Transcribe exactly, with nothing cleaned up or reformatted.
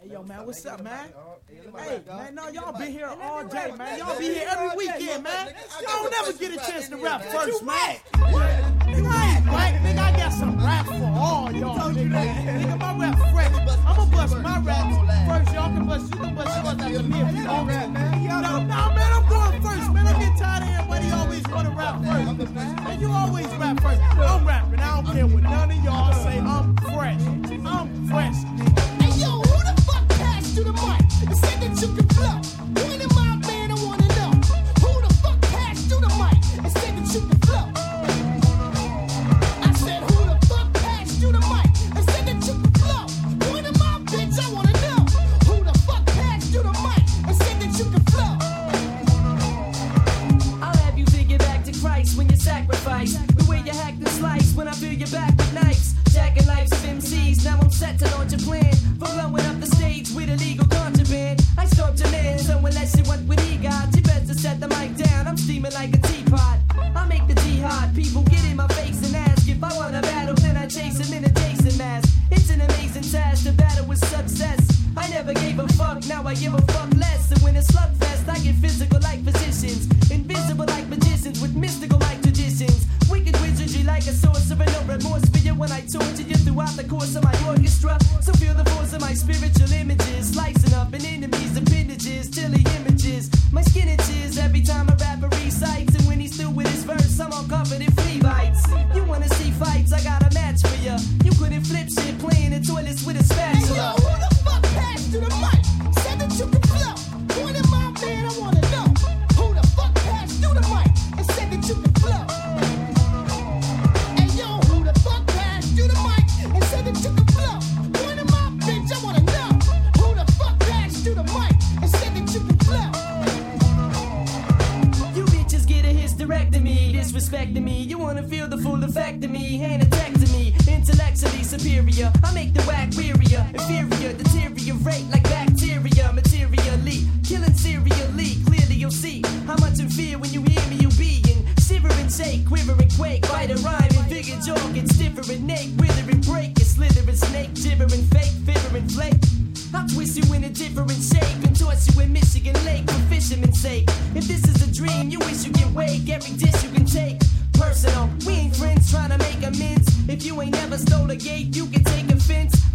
Hey, yo, man, what's up, man? Hey, man, no, y'all been here all day, man. Y'all be here every weekend, man. Y'all don't never get a chance to rap first, man. Nigga, I ain't whack. Nigga, I got some rap for all y'all, nigga. Nigga, my rap fresh. I'ma bust my raps first. Y'all can bust, you can bust yours after me if you want to, man. No, no, man, I'm going first, man. I'm getting tired of everybody always want to rap first. Man, you always rap first. I'm rapping. I don't care what none of y'all say. I'm fresh. I'm fresh, nigga. Hey, yo, who the fuck passed you the mic and said that you can flow? One of my man, I wanna know. Who the fuck passed you the mic and said that you can flow? I said, who the fuck passed you the mic and said that you can flow? One of my bitch, I wanna know. Who the fuck passed you the mic and said that you can flow? I'll have you figure back to Christ when you sacrifice. The way you hack and slice when I feel your back with knives. Jacking lives of M Cs, now I'm set to launch a plan for blowing up the stage with illegal contraband. I stopped your man, so unless you want what he got, you better set the mic down. I'm steaming like a teapot. I make the jihad, people get in my face and ask if I want a battle, then I chase him in a Jason mask. It's an amazing task to battle with success. I never gave a fuck, now I give a fuck less. And when it's slugfest, I get physical like physicians, invisible like magicians with mystical like traditions. Wicked wizardry like a sorcerer, no remorse for you when I torture you throughout the course of my orchestra. So feel the force of my spiritual images, slicing up an enemy's appendages till he images my skin itches every time a rapper recites. And when he's through with his verse, I'm all covered in flea bites. You wanna see fights? I got a match for ya. You couldn't flip shit playing in toilets with a spatula. Hey, yo, who the fuck passed you the mic? Said that you can flow. One of my man, I wanna know. Who the fuck passed you the mic and said that you can flow? Hey, yo, who the fuck passed you the mic and said that you can flow? One of my bitch, I wanna know. Who the fuck passed you the mic and said that you can flow? You bitches get a hysterectomy, disrespecting me. You wanna feel the full effect of me, hand attack to me. Intellectually superior, I make the whack wearier. Inferior, deteriorate like bacteria. Materially, killing serially. Clearly you'll see how much in fear when you hear me, you being shiver and shake, quiver and quake. Bite a rhyme and figure jaw gets stiffer and naked. Wither and break, you slither and snake. Gibber and fake, fitter and flake. I'll twist you in a different shape and toss you in Michigan Lake for fisherman's sake. If this is a dream, you wish you can wake. Every dish you can take personal. We ain't friends trying to make amends. If you ain't never stole a gate, you can take offense.